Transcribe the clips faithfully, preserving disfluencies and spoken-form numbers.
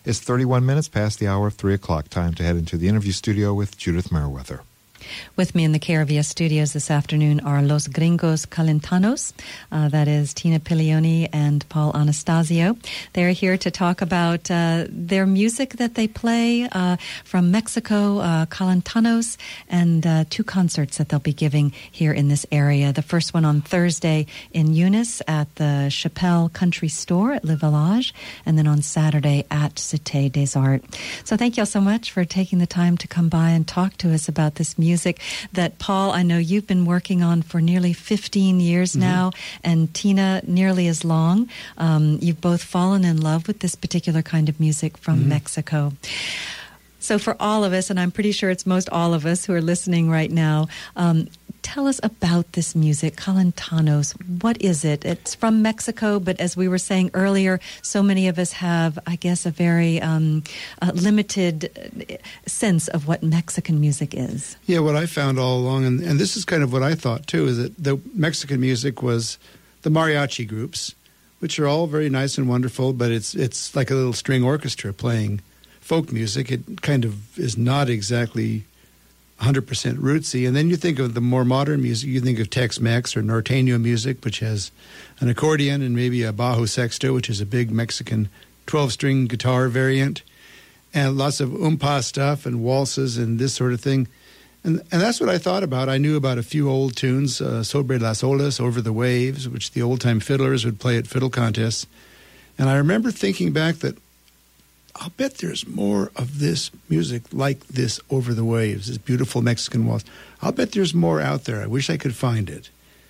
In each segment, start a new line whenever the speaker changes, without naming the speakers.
It's thirty-one minutes past the hour of three o'clock. Time to head into the interview studio with Judith Merriweather.
With me in the K R V S studios this afternoon are Los Gringos Calentanos. Uh, that is Tina Piglioni and Paul Anastasio. They're here to talk about uh, their music that they play uh, from Mexico, uh, Calentanos, and uh, two concerts that they'll be giving here in this area. The first one on Thursday in Eunice at the Chapelle Country Store at Le Village, and then on Saturday at Cité des Arts. So thank you all so much for taking the time to come by and talk to us about this music. Music that, Paul, I know you've been working on for nearly fifteen years mm-hmm. now, and Tina nearly as long. Um, you've both fallen in love with this particular kind of music from mm-hmm. Mexico. So for all of us, and I'm pretty sure it's most all of us who are listening right now, um, tell us about this music, Calentanos. What is it? It's from Mexico, but as we were saying earlier, so many of us have, I guess, a very um, uh, limited sense of what Mexican music is.
Yeah, what I found all along, and, and this is kind of what I thought too, is that the Mexican music was the mariachi groups, which are all very nice and wonderful, but it's it's like a little string orchestra playing folk music. It kind of is not exactly one hundred percent rootsy. And then you think of the more modern music, you think of Tex-Mex or Norteño music, which has an accordion and maybe a bajo sexto, which is a big Mexican twelve-string guitar variant, and lots of oompa stuff and waltzes and this sort of thing. And and that's what I thought about. I knew about a few old tunes, uh, Sobre las Olas, Over the Waves, which the old-time fiddlers would play at fiddle contests. And I remember thinking back that I'll bet there's more of this music like this Over the Waves, this beautiful Mexican waltz. I'll bet there's more out there. I wish I could find it.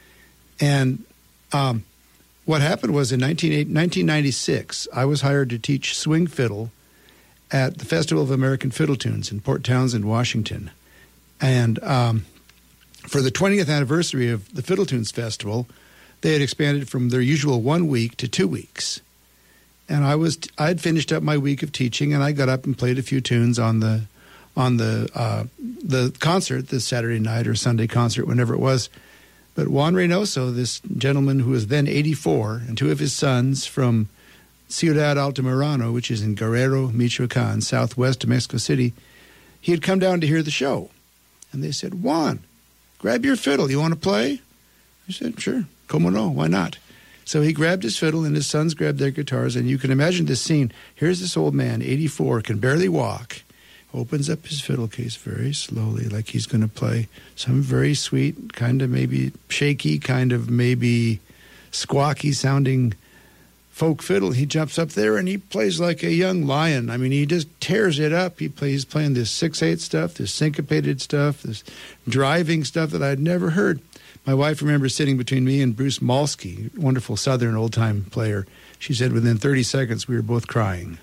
And um, what happened was in nineteen ninety-six, I was hired to teach swing fiddle at the Festival of American Fiddle Tunes in Port Townsend, Washington. And um, for the twentieth anniversary of the Fiddle Tunes Festival, they had expanded from their usual one week to two weeks. And I was I'd finished up my week of teaching, and I got up and played a few tunes on the on the uh, the concert, the Saturday night or Sunday concert, whenever it was. But Juan Reynoso, this gentleman who was then eighty-four, and two of his sons from Ciudad Altamirano, which is in Guerrero, Michoacan, southwest of Mexico City, he had come down to hear the show. And they said, "Juan, grab your fiddle. You want to play?" I said, "Sure. Como no? Why not?" So he grabbed his fiddle, and his sons grabbed their guitars, and you can imagine this scene. Here's this old man, eighty-four, can barely walk, opens up his fiddle case very slowly, like he's going to play some very sweet, kind of maybe shaky, kind of maybe squawky-sounding folk fiddle. He jumps up there, and he plays like a young lion. I mean, he just tears it up. He plays playing this six-eight stuff, this syncopated stuff, this driving stuff that I'd never heard. My wife remembers sitting between me and Bruce Malsky, wonderful Southern old-time player. She said within thirty seconds we were both crying.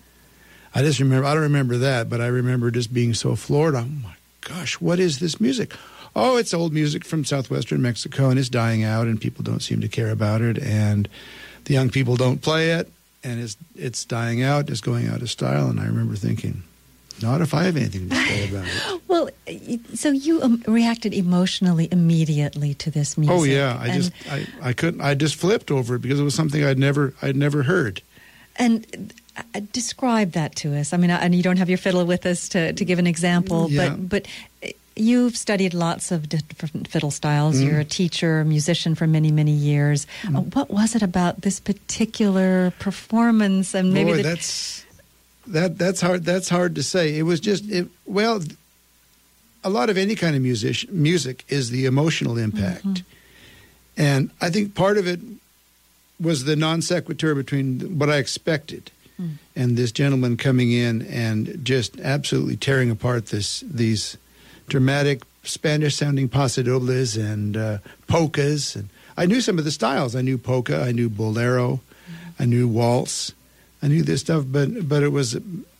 I just remember, I don't remember that, but I remember just being so floored. Oh, my gosh, what is this music? Oh, it's old music from southwestern Mexico, and it's dying out, and people don't seem to care about it, and the young people don't play it, and it's it's dying out, it's going out of style. And I remember thinking, not if I have anything to say about it.
Well, so you um, reacted emotionally immediately to this music.
Oh yeah, I just I, I couldn't I just flipped over it because it was something I'd never I'd never heard.
And uh, describe that to us. I mean, and you don't have your fiddle with us to, to give an example,
yeah.
but but you've studied lots of different fiddle styles.
Mm.
You're a teacher, a musician for many many years.
Mm.
Uh, what was it about this particular performance? And maybe
Boy,
the,
that's. That that's hard. That's hard to say. It was just it, well, a lot of any kind of music music is the emotional impact, mm-hmm. and I think part of it was the non sequitur between what I expected mm. and this gentleman coming in and just absolutely tearing apart this these dramatic Spanish sounding pasodobles and uh, polkas. And I knew some of the styles. I knew polka. I knew bolero. Mm-hmm. I knew waltz. I knew this stuff, but but it was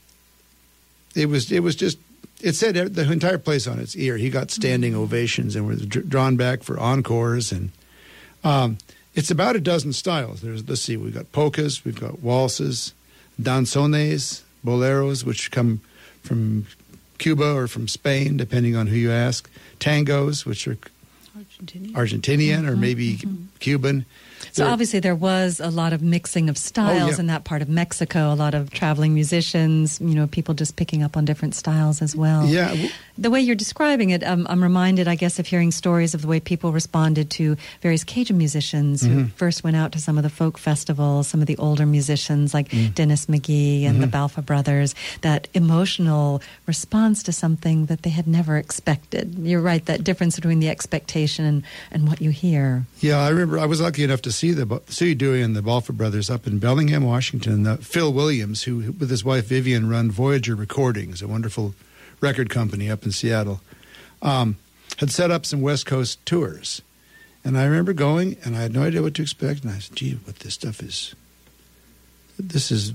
it was it was just it set the entire place on its ear. He got standing mm-hmm. ovations and was dr- drawn back for encores, and um, it's about a dozen styles. There's let's see, we've got polkas, we've got waltzes, danzones, boleros, which come from Cuba or from Spain, depending on who you ask. Tangos, which are
Argentinian,
Argentinian
mm-hmm,
or maybe
mm-hmm.
Cuban.
So
there-
obviously there was a lot of mixing of styles
Oh, yeah.
in that part of Mexico, a lot of traveling musicians, you know, people just picking up on different styles as well.
Yeah. w-
The way you're describing it, um, I'm reminded, I guess, of hearing stories of the way people responded to various Cajun musicians who first went out to some of the folk festivals, some of the older musicians like Dennis McGee and the Balfa Brothers, that emotional response to something that they had never expected. You're right, that difference between the expectation and, and what you hear.
Yeah, I remember I was lucky enough to see the see Dewey and the Balfa Brothers up in Bellingham, Washington. Uh, Phil Williams, who with his wife Vivian run Voyager Recordings, a wonderful record company up in Seattle, um, had set up some West Coast tours. And I remember going, and I had no idea what to expect. And I said, gee, what this stuff is, this is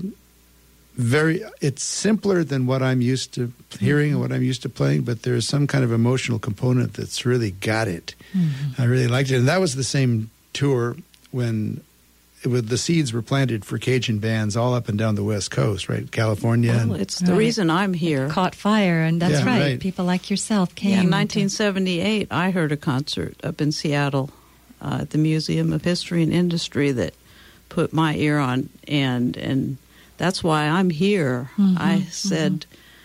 very, it's simpler than what I'm used to hearing and what I'm used to playing, but there's some kind of emotional component that's really got it.
Mm-hmm.
I really liked it. And that was the same tour when it was, the seeds were planted for Cajun bands all up and down the West Coast, right? California.
Well,
and,
it's the
Right.
reason I'm here.
Caught fire, and that's
Yeah,
right.
right.
People like yourself came.
Yeah, in
to-
nineteen seventy-eight, I heard a concert up in Seattle uh, at the Museum of History and Industry that put my ear on, and and that's why I'm here.
Mhm,
I said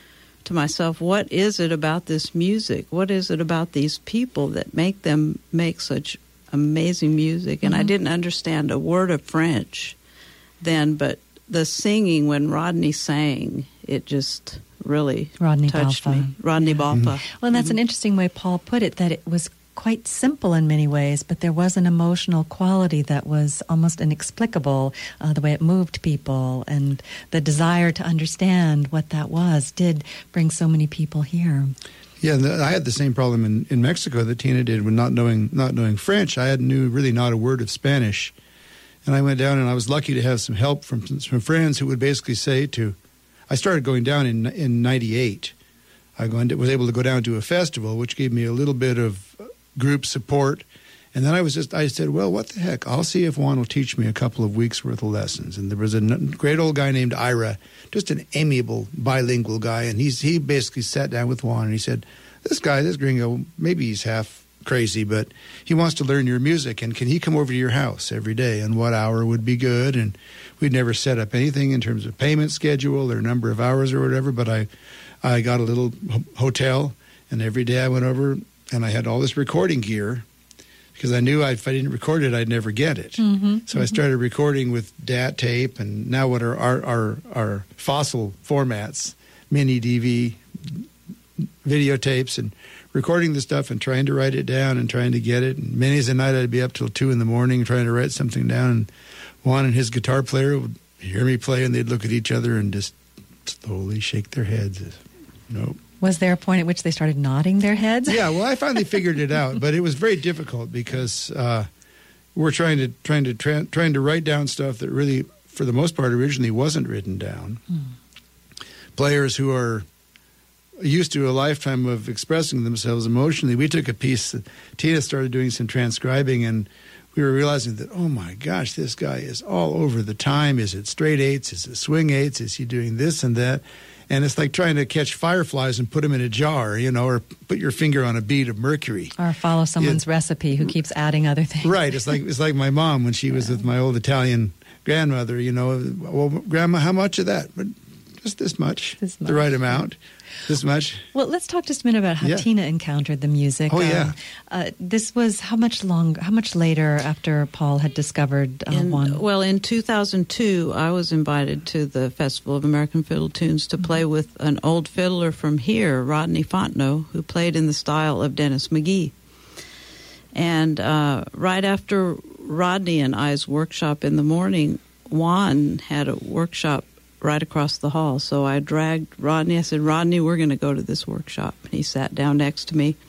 to myself, what is it about this music? What is it about these people that make them make such amazing music? And I
Mhm.
didn't understand a word of French then, but the singing, when Rodney sang, it just really
Rodney
touched
Balfa.
me. Rodney Balfa.
Well, and that's an interesting way Paul put it, that it was quite simple in many ways, but there was an emotional quality that was almost inexplicable, uh, the way it moved people, and the desire to understand what that was did bring so many people here.
Yeah, and the, I had the same problem in, in Mexico that Tina did with not knowing not knowing French. I had knew really not a word of Spanish, and I went down, and I was lucky to have some help from some friends who would basically say to. I started going down in in ninety-eight. I going to, was able to go down to a festival, which gave me a little bit of group support, and then I was just I said, well, what the heck? I'll see if Juan will teach me a couple of weeks worth of lessons. And there was a n- great old guy named Ira, just an amiable bilingual guy, and he's he basically sat down with Juan and he said, this guy, this gringo, maybe he's half crazy, but he wants to learn your music, and can he come over to your house every day, and what hour would be good? And we'd never set up anything in terms of payment schedule or number of hours or whatever, but I, I got a little ho- hotel, and every day I went over, and I had all this recording gear, because I knew I, if I didn't record it, I'd never get it.
Mm-hmm,
So I started recording with D A T tape, and now what are our, our, our fossil formats, mini D V, videotapes, and recording the stuff and trying to write it down and trying to get it. And many's a night I'd be up till two in the morning trying to write something down. And Juan and his guitar player would hear me play, and they'd look at each other and just slowly shake their heads. Nope.
Was there a point at which they started nodding their heads?
Yeah, well, I finally figured it out, but it was very difficult because uh, we're trying to trying to tra- trying to write down stuff that really, for the most part, originally wasn't written down.
Mm.
Players who are used to a lifetime of expressing themselves emotionally. We took a piece that Tina started doing some transcribing, and we were realizing that, oh my gosh, this guy is all over the time. Is it straight eights? Is it swing eights? Is he doing this and that? And it's like trying to catch fireflies and put them in a jar, you know, or put your finger on a bead of mercury.
Or follow someone's recipe who keeps adding other things.
Right. It's like it's like my mom when she was with my old Italian grandmother, you know, well, Grandma, how much of that? But just this much,
This
the
much.
right amount, this much.
Well, let's talk just a minute about how
Yeah.
Tina encountered the music.
Oh, yeah.
Uh, this was how much long, how much later after Paul had discovered uh,
In,
Juan?
well, in two thousand two, I was invited to the Festival of American Fiddle Tunes to play with an old fiddler from here, Rodney Fontenot, who played in the style of Dennis McGee. And uh, right after Rodney and I's workshop in the morning, Juan had a workshop right across the hall. So I dragged Rodney. I said, Rodney, we're going to go to this workshop. And he sat down next to me.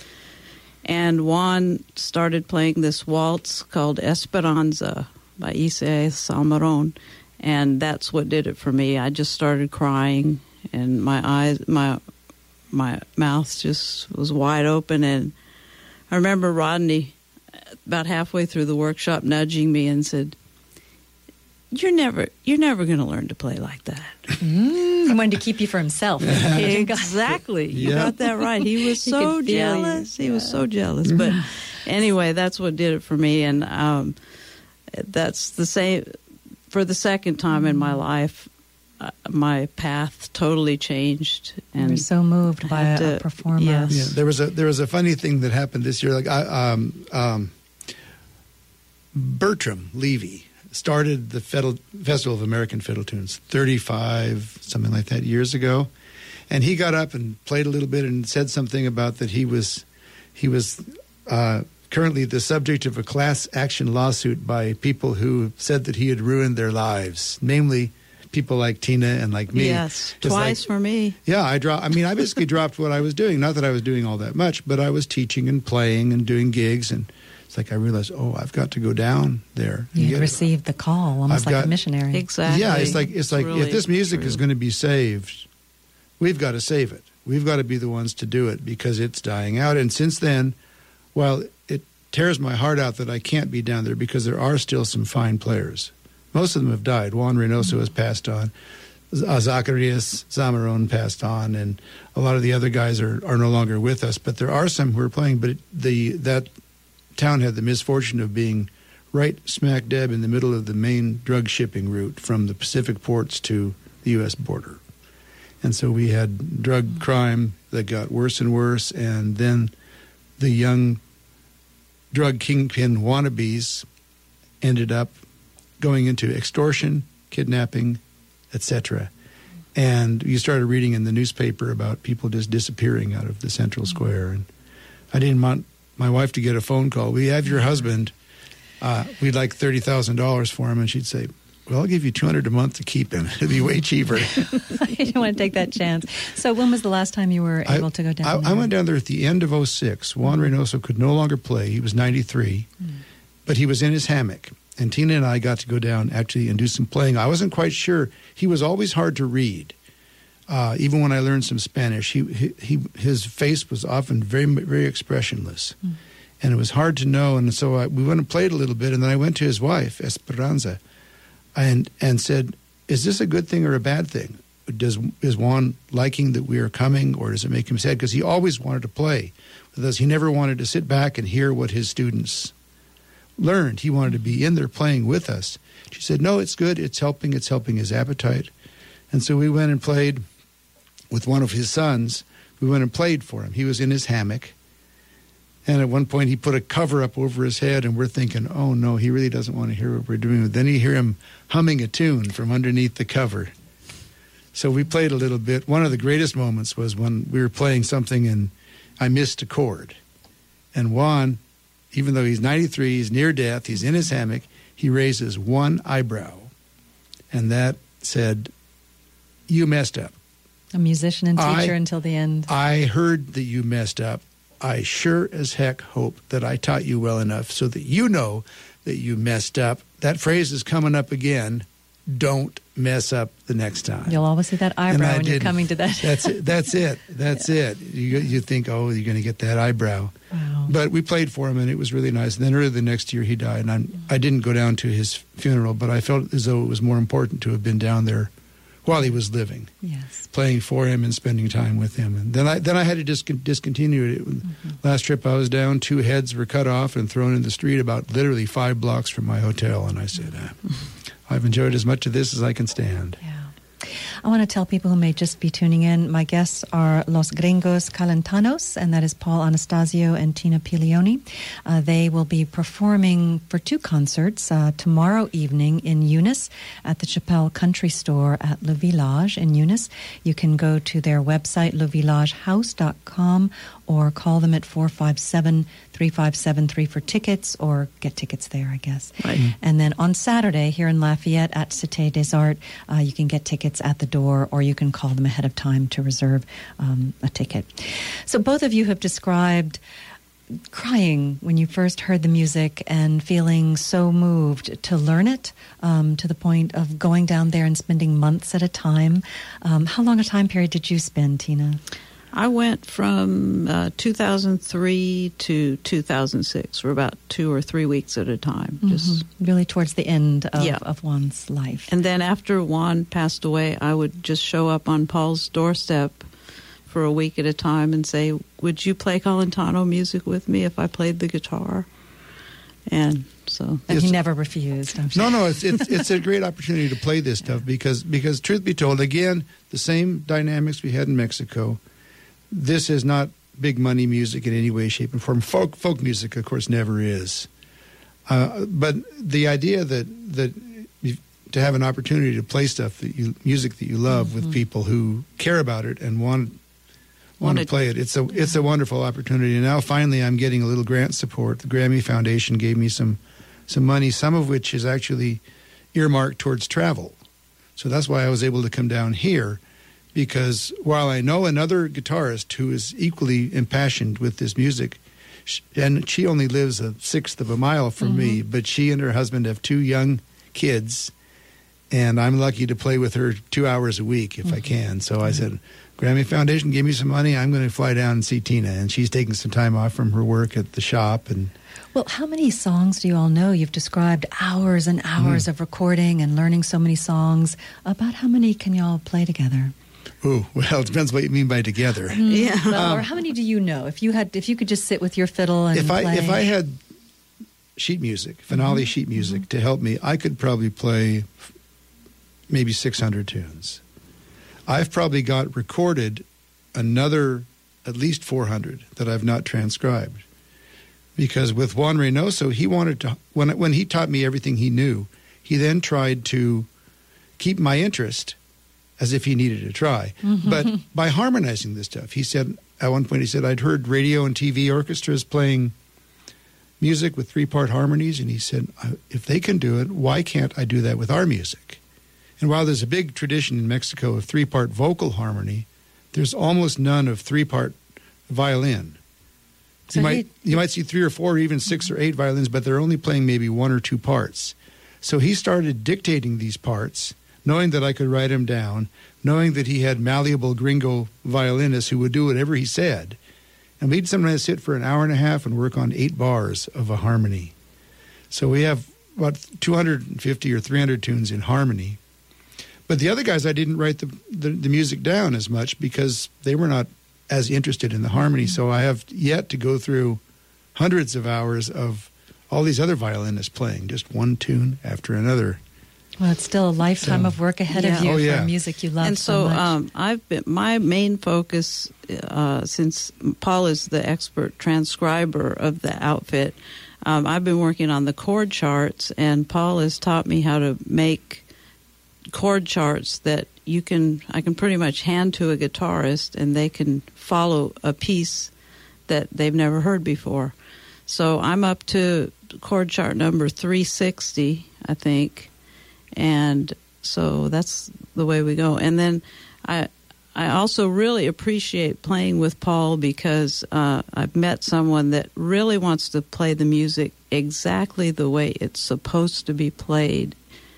And Juan started playing this waltz called Esperanza by Isaiah Salmeron. And that's what did it for me. I just started crying, and my eyes, my my mouth just was wide open. And I remember Rodney, about halfway through the workshop, nudging me and said, You're never, you're never going to learn to play like that.
Mm, he wanted to keep you for himself.
Exactly. You
Yeah.
got that right. He was
He
so
could feel you.
jealous. He was so jealous. But anyway, that's what did it for me. And um, that's the same. For the second time in my life, uh, my path totally changed. And
you're so moved by a,
to,
a performer.
Yes.
Yeah, there was a there was a funny thing that happened this year. Like I, um, um, Bertram Levy started the Fiddle, Festival of American Fiddle Tunes thirty-five, something like that, years ago, and he got up and played a little bit and said something about that he was he was. Uh, currently the subject of a class action lawsuit by people who said that he had ruined their lives, namely people like Tina and like me.
Yes,
Just
twice
like,
for me.
Yeah, I dropped. I mean, I basically dropped what I was doing. Not that I was doing all that much, but I was teaching and playing and doing gigs, and it's like I realized, oh, I've got to go down there.
You
get
received the call, almost
I've
like
got,
a missionary.
Exactly.
Yeah, it's like it's like
really
if this music
true.
is going to be saved, we've got to save it. We've got to be the ones to do it because it's dying out. And since then, while it tears my heart out that I can't be down there because there are still some fine players. Most of them have died. Juan Reynoso has passed on. Uh, Zacharias Zamarón passed on, and a lot of the other guys are, are no longer with us. But there are some who are playing. But the that town had the misfortune of being right smack dab in the middle of the main drug shipping route from the Pacific ports to the U S border. And so we had drug crime that got worse and worse, and then the young drug kingpin wannabes ended up going into extortion, kidnapping, et cetera. And you started reading in the newspaper about people just disappearing out of the central square. And I didn't want my wife to get a phone call. We have your husband. Uh, we'd like thirty thousand dollars for him. And she'd say, well, I'll give you two hundred dollars a month to keep him. It'd be way cheaper.
I didn't want to take that chance. So when was the last time you were able
I,
to go down
I,
there?
I went down there at the end of oh six. Juan Reynoso could no longer play. He was ninety-three, mm. but he was in his hammock. And Tina and I got to go down actually and do some playing. I wasn't quite sure. He was always hard to read. Uh, even when I learned some Spanish, he, he, he his face was often very, very expressionless. Mm. And it was hard to know. And so I, we went and played a little bit. And then I went to his wife, Esperanza, and and said, is this a good thing or a bad thing? Does is Juan liking that we are coming, or does it make him sad? Because he always wanted to play with us. He never wanted to sit back and hear what his students learned. He wanted to be in there playing with us. She said, no, it's good. It's helping. It's helping his appetite. And so we went and played with one of his sons. We went and played for him. He was in his hammock. And at one point, he put a cover up over his head, and we're thinking, oh, no, he really doesn't want to hear what we're doing. But then you hear him humming a tune from underneath the cover. So we played a little bit. One of the greatest moments was when we were playing something, and I missed a chord. And Juan, even though he's ninety-three, he's near death, he's in his hammock, he raises one eyebrow. And that said, you messed up.
A musician and teacher
I,
until the end.
I heard that you messed up. I sure as heck hope that I taught you well enough so that you know that you messed up. That phrase is coming up again. Don't mess up the next time.
You'll always see that eyebrow when
didn't.
you're coming to that.
That's it. That's it. That's yeah. it. You you think, oh, you're going to get that eyebrow.
Wow.
But we played for him, and it was really nice. And then early the next year, he died. And I'm, I didn't go down to his funeral, but I felt as though it was more important to have been down there while he was living,
yes,
playing for him and spending time with him. And then I then I had to dis- discontinue it. Mm-hmm. Last trip I was down, two heads were cut off and thrown in the street about literally five blocks from my hotel. And I said, ah, I've enjoyed as much of this as I can stand.
Yeah. I want to tell people who may just be tuning in, my guests are Los Gringos Calentanos, and that is Paul Anastasio and Tina Pilioni. Uh, they will be performing for two concerts uh, tomorrow evening in Eunice at the Chappelle Country Store at Le Village in Eunice. You can go to their website, le village house dot com, or call them at four five seven, three five seven three for tickets, or get tickets there, I guess.
Right. Mm-hmm.
And then on Saturday here in Lafayette at Cité des Arts, uh, you can get tickets at the door, or you can call them ahead of time to reserve um, a ticket. So both of you have described crying when you first heard the music and feeling so moved to learn it, um, to the point of going down there and spending months at a time. Um, how long a time period did you spend, Tina?
I went from uh, two thousand three to two thousand six for about two or three weeks at a time.
Mm-hmm.
Just
really towards the end of,
yeah.
of Juan's life.
And then after Juan passed away, I would just show up on Paul's doorstep for a week at a time and say, would you play Calentano music with me if I played the guitar? And So
And
Yes.
he never refused, I'm sure.
No, no, it's, it's it's a great opportunity to play this stuff because because truth be told, again, the same dynamics we had in Mexico. This is not big money music in any way, shape, and form. Folk folk music, of course, never is. Uh, but the idea that that you, to have an opportunity to play stuff that you music that you love
Mm-hmm.
with people who care about it and want want to
Wanted-
play it, it's a it's a wonderful opportunity. And now finally, I'm getting a little grant support. The Grammy Foundation gave me some some money, some of which is actually earmarked towards travel. So that's why I was able to come down here, because while I know another guitarist who is equally impassioned with this music, sh- and she only lives a sixth of a mile from me, but she and her husband have two young kids, and I'm lucky to play with her two hours a week if I can. So I said, Grammy Foundation gave me some money. I'm going to fly down and see Tina, and she's taking some time off from her work at the shop. And
Well, how many songs do you all know? You've described hours and hours of recording and learning so many songs. About how many can you all play together?
ooh, well, it depends what you mean by together.
Yeah.
Well, or how many do you know? If you had, if you could just sit with your fiddle and
If I
play.
if I had sheet music, finale sheet music to help me, I could probably play f- maybe six hundred tunes. I've probably got recorded another at least four hundred that I've not transcribed. Because with Juan Reynoso, he wanted to, when, when he taught me everything he knew, he then tried to keep my interest as if he needed to try. But by harmonizing this stuff, he said, at one point he said, I'd heard radio and T V orchestras playing music with three-part harmonies, and he said, if they can do it, why can't I do that with our music? And while there's a big tradition in Mexico of three-part vocal harmony, there's almost none of three-part violin.
So
you might
he-
you might see three or four, or even six or eight violins, but they're only playing maybe one or two parts. So he started dictating these parts, knowing that I could write them down, knowing that he had malleable gringo violinists who would do whatever he said. And we'd sometimes sit for an hour and a half and work on eight bars of a harmony. So we have about two hundred fifty or three hundred tunes in harmony. But the other guys, I didn't write the, the, the music down as much because they were not as interested in the harmony. So I have yet to go through hundreds of hours of all these other violinists playing just one tune after another.
Well, it's still a lifetime
So-
of work ahead
Yeah.
of you
Oh, yeah.
for music you love
and
so,
so,
much.
um, I've been my main focus, uh, since Paul is the expert transcriber of the outfit. Um, I've been working on the chord charts, and Paul has taught me how to make chord charts that you can I can pretty much hand to a guitarist, and they can follow a piece that they've never heard before. So I'm up to chord chart number three sixty, I think. And so that's the way we go. And then I I also really appreciate playing with Paul because uh, I've met someone that really wants to play the music exactly the way it's supposed to be played,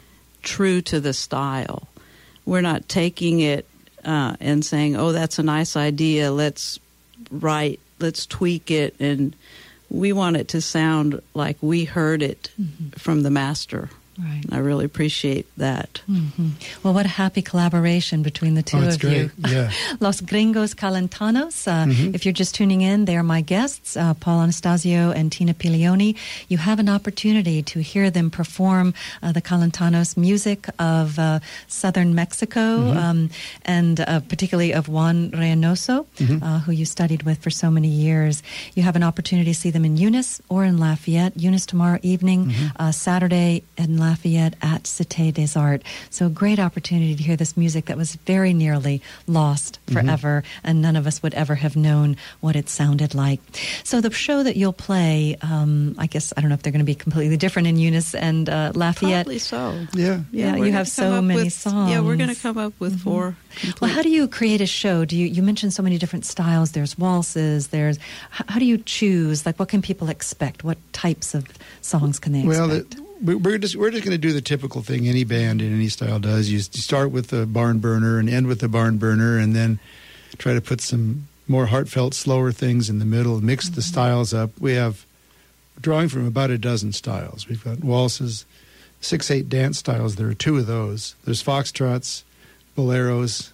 true to the style. We're not taking it uh, and saying, oh, that's a nice idea, let's write, let's tweak it. And we want it to sound like we heard it from the master.
right.
I really appreciate that.
hmm Well, what a happy collaboration between the two
Oh, it's
of
great.
you.
Yeah.
Los Gringos Calentanos. Uh,
Mhm.
If you're just tuning in, they're my guests, uh, Paul Anastasio and Tina Pilioni. You have an opportunity to hear them perform uh, the Calentanos music of uh, southern Mexico, um, and uh, particularly of Juan Reynoso, uh, who you studied with for so many years. You have an opportunity to see them in Eunice or in Lafayette. Eunice tomorrow evening, uh, Saturday in Lafayette at Cité des Arts. So a great opportunity to hear this music that was very nearly lost forever, and none of us would ever have known what it sounded like. So the show that you'll play, um, I guess, I don't know if they're going to be completely different in Eunice and uh, Lafayette.
Probably so.
Yeah.
Yeah,
we're
you
gonna
have
come
so
up
many
with-
songs.
Yeah, we're going to come up with four.
Well,
complete-
how do you create a show? Do you you mentioned so many different styles? There's waltzes. There's how, how do you choose? Like, what can people expect? What types of songs can they
Well,
expect?
the, we- we're just we're just going to do the typical thing any band in any style does. You s- you start with the barn burner and end with the barn burner, and then try to put some more heartfelt, slower things in the middle. Mix the styles up. We have drawing from about a dozen styles. We've got waltzes, six, eight dance styles. There are two of those. There's foxtrots, boleros,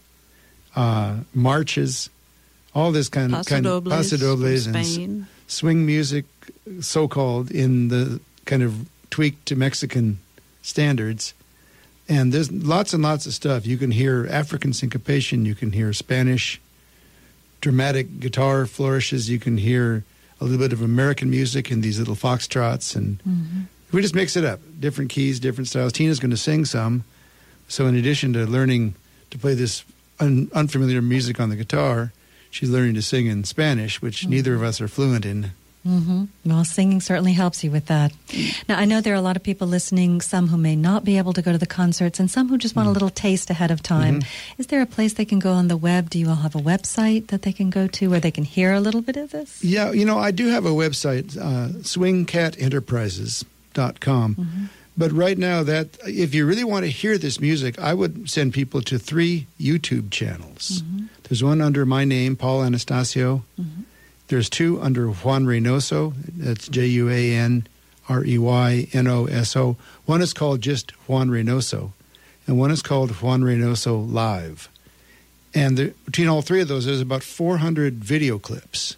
uh, marches, all this kind of kind of
Pasodobles
pasodobles
from
and s-
Spain.
swing music, so called, in the kind of tweaked to Mexican standards. And there's lots and lots of stuff. You can hear African syncopation. You can hear Spanish dramatic guitar flourishes. You can hear a little bit of American music in these little foxtrots. And mm-hmm. we just mix it up. Different keys, different styles. Tina's going to sing some. So in addition to learning to play this un- unfamiliar music on the guitar, she's learning to sing in Spanish, which mm-hmm. neither of us are fluent in.
Mm-hmm. Well, singing certainly helps you with that. Now, I know there are a lot of people listening, some who may not be able to go to the concerts, and some who just want mm-hmm. a little taste ahead of time. Mm-hmm. Is there a place they can go on the web? Do you all have a website that they can go to where they can hear a little bit of this?
Yeah, you know, I do have a website, uh, swing cat enterprises dot com. Mm-hmm. But right now, that if you really want to hear this music, I would send people to three YouTube channels. Mm-hmm. There's one under my name, Paul Anastasio. Mm-hmm. There's two under Juan Reynoso. That's J U A N R E Y N O S O. One is called just Juan Reynoso, and one is called Juan Reynoso Live. And the, between all three of those, there's about four hundred video clips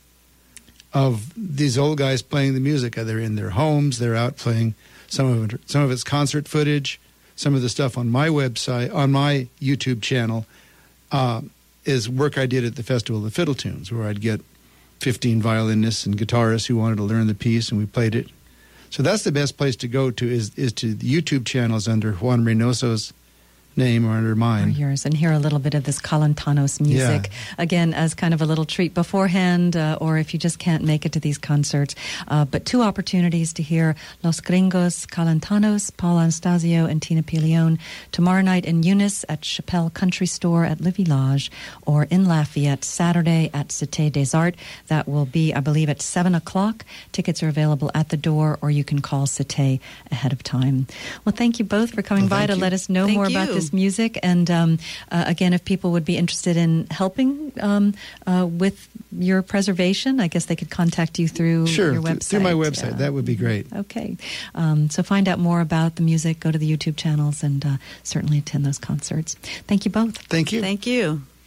of these old guys playing the music. They're in their homes. They're out playing. Some of it, some of it's concert footage. Some of the stuff on my website, on my YouTube channel, uh, is work I did at the Festival of Fiddle Tunes, where I'd get fifteen violinists and guitarists who wanted to learn the piece, and we played it. So that's the best place to go to is is to the YouTube channels under Juan Reynoso's name or under mine.
Or yours, and hear a little bit of this Calentanos music. Yeah. Again, as kind of a little treat beforehand, uh, or if you just can't make it to these concerts. Uh, but two opportunities to hear Los Gringos Calentanos, Paul Anastasio and Tina Pilion, tomorrow night in Eunice at Chappelle Country Store at Le Village, or in Lafayette Saturday at Cité des Arts. That will be, I believe, at seven o'clock. Tickets are available at the door, or you can call Cité ahead of time. Well, thank you both for coming well, by to you. let us know
thank
more
you.
about this music. And um, uh, again, if people would be interested in helping um, uh, with your preservation, I guess they could contact you through
sure,
your website.
Th- through my website. Yeah. That would be great.
Okay. Um, so find out more about the music, go to the YouTube channels, and uh, certainly attend those concerts. Thank you both.
Thank you.
Thank you.